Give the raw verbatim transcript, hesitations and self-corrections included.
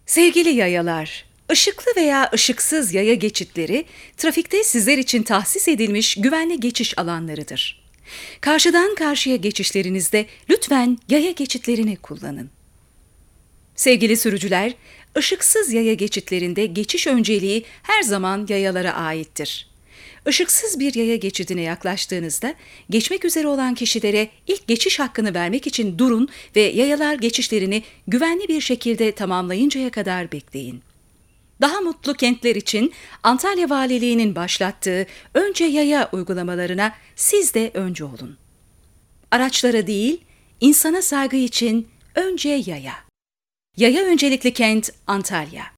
Sevgili yayalar, ışıklı veya ışıksız yaya geçitleri, trafikte sizler için tahsis edilmiş güvenli geçiş alanlarıdır. Karşıdan karşıya geçişlerinizde lütfen yaya geçitlerini kullanın. Sevgili sürücüler, ışıksız yaya geçitlerinde geçiş önceliği her zaman yayalara aittir. Işıksız bir yaya geçidine yaklaştığınızda, geçmek üzere olan kişilere ilk geçiş hakkını vermek için durun ve yayalar geçişlerini güvenli bir şekilde tamamlayıncaya kadar bekleyin. Daha mutlu kentler için Antalya Valiliği'nin başlattığı Önce Yaya uygulamalarına siz de önce olun. Araçlara değil, insana saygı için önce yaya. Yaya öncelikli kent Antalya.